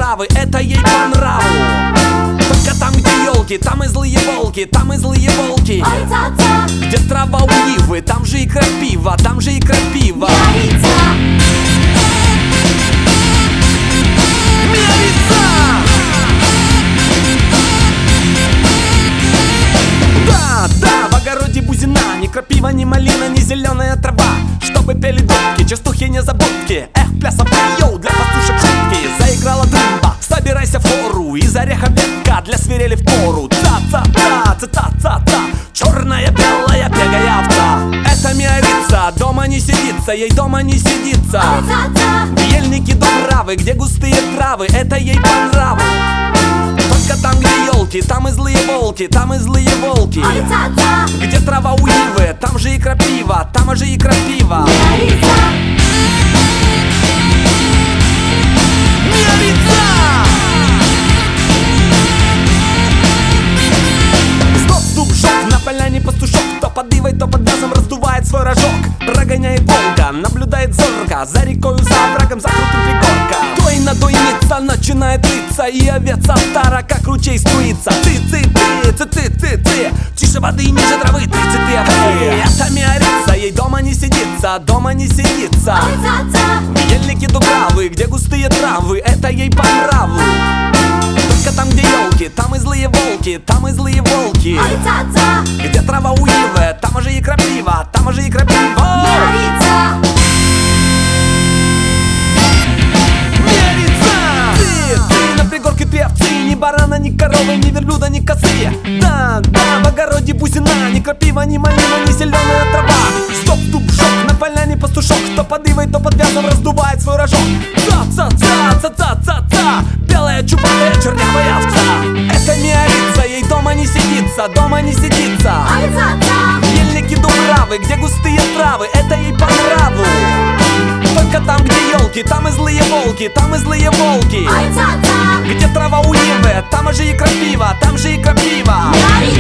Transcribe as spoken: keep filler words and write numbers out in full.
травы, это ей по нраву. Только там, где елки, там и злые волки, там и злые волки. Где трава у ивы, там же и крапива, там же и крапива. Мирица! Да, да, в огороде бузина, ни крапива, ни малина, ни зеленая трава. Чтобы пели дудки, частухи незабудки. Эх, плясом йоу, для пастушек шутки. Заиграла дымба, собирайся в хору. Из ореха ветка для свирели в пору. Ца-ца-ца, ца-ца-ца-ца. Черная, белая, бегая овца. Это Мирица, дома не сидится, ей дома не сидится. В ельнике дубравы, где густые травы, это ей по нраву. Только там, где елки, там и злые волки, там и злые волки. Где трава у ивы, там же и крапива, там же и крапива. Мирица! Стоп, стоп, жок, на поляне пастушок. То под ивой, то под газом раздувает свой рожок. Прогоняет волка, наблюдает зорко. За рекою, за оврагом, за крутым пригорком. Дойна дойница начинает рыться, и овец стара, как ручей струится. Ты, ты, ты, ты, ты, ты, ты. Тише воды и ниже травы, ты, ты, ты, ты. Это Мирица, ей дома не сидится, дома не сидится. В ельнике дубравы, где густые травы, это ей по нраву. Только там, где елки, там и злые волки, там и злые волки. Где трава у ивы, там же и крапива, там же и крапива. Пригорке ты овцы, ни барана, ни коровы, ни верблюда, ни косы. Да, да, в огороде бузина, ни крапива, ни малина, ни зеленая трава. Стоп, туп, шок, на поляне пастушок. То под ивой, то под вязом раздувает свой рожок. Ца-ца-ца, ца-ца-ца-ца. Белая, чубатая, чернявая овца. Это Мирица, ей дома не сидится, дома не сидится. В ельнике дубравы, где густые травы, это ей по нраву. Только там, где елки, там и злые волки, там и злые волки. Где трава у ивы, там же и крапива, там же и крапива.